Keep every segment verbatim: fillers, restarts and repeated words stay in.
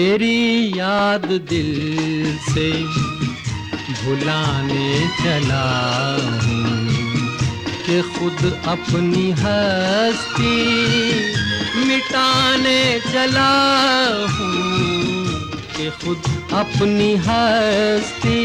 तेरी याद दिल से भुलाने चला हूँ कि खुद अपनी हस्ती मिटाने चला हूँ कि खुद अपनी हस्ती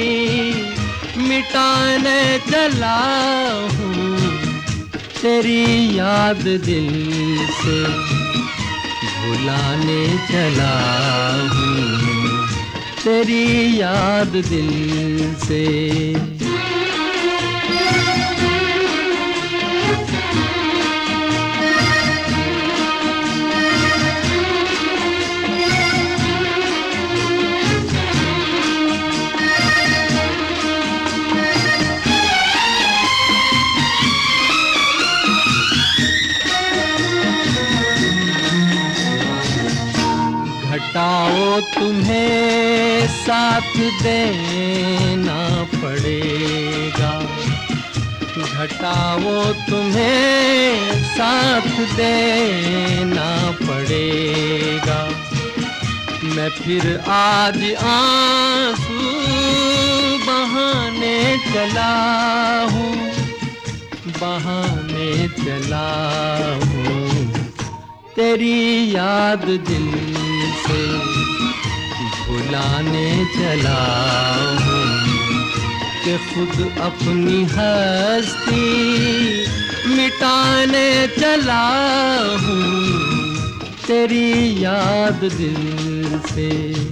मिटाने चला हूँ। तेरी याद दिल से भुलाने चला हूँ, तेरी याद दिल से। घटाओ तुम्हें साथ देना पड़ेगा, घटाओ तुम्हें साथ देना पड़ेगा। मैं फिर आज आंसू बहाने चला हूँ, बहाने चला हूँ। तेरी याद दिल से भुलाने चला हूँ कि खुद अपनी हस्ती मिटाने चला हूँ। तेरी याद दिल से।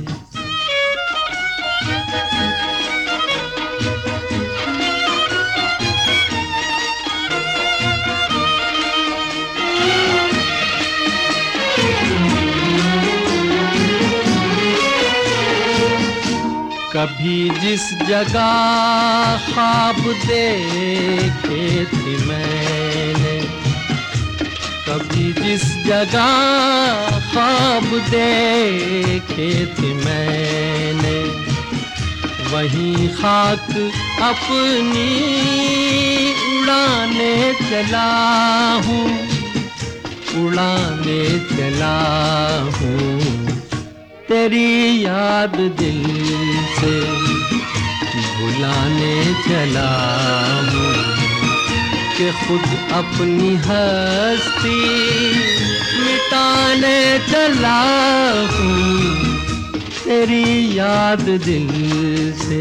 कभी जिस जगह ख्वाब देखे थे मैंने, कभी जिस जगह ख्वाब देखे थे मैंने, वहीं खाक अपनी उड़ाने चला हूँ, उड़ाने चला हूँ। तेरी याद दिल से भुलाने चला हूँ कि खुद अपनी हस्ती मिटाने चला हूँ। तेरी याद दिल से।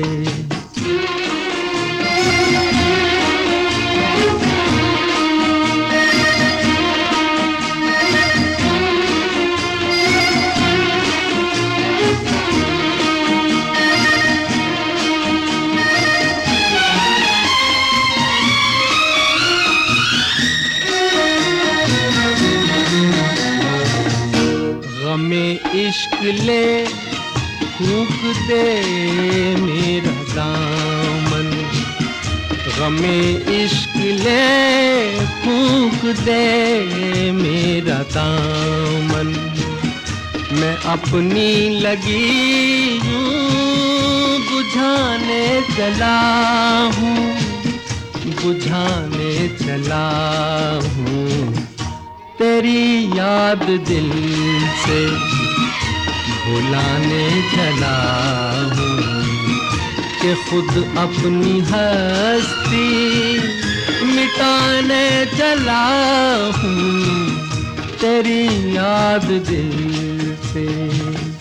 गमे इश्क ले फूंक दे मेरा दामन, गमे इश्क ले फूंक दे मेरा दामन। मैं अपनी लगी यूं बुझाने चला हूँ, बुझाने चला हूँ। तेरी याद दिल से भुलाने चला हूँ कि खुद अपनी हस्ती मिटाने चला हूँ। तेरी याद दिल से।